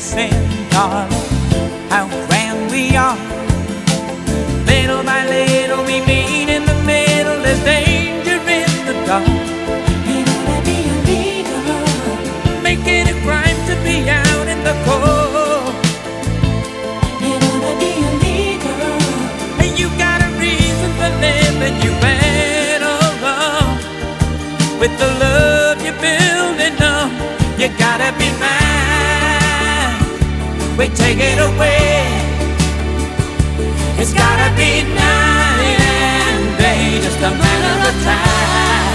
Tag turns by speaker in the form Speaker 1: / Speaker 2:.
Speaker 1: dancing, darling, how grand we are. Little by little we meet in the middle. There's danger in the dark.
Speaker 2: Ain't gonna be illegal,
Speaker 1: Making it crime to be out in the cold.
Speaker 2: ain't gonna be illegal.
Speaker 1: Hey, you got a reason for living. You better run with the love you're building up. You gotta be mine. We take it away. It's gotta be night and day, just a matter of time.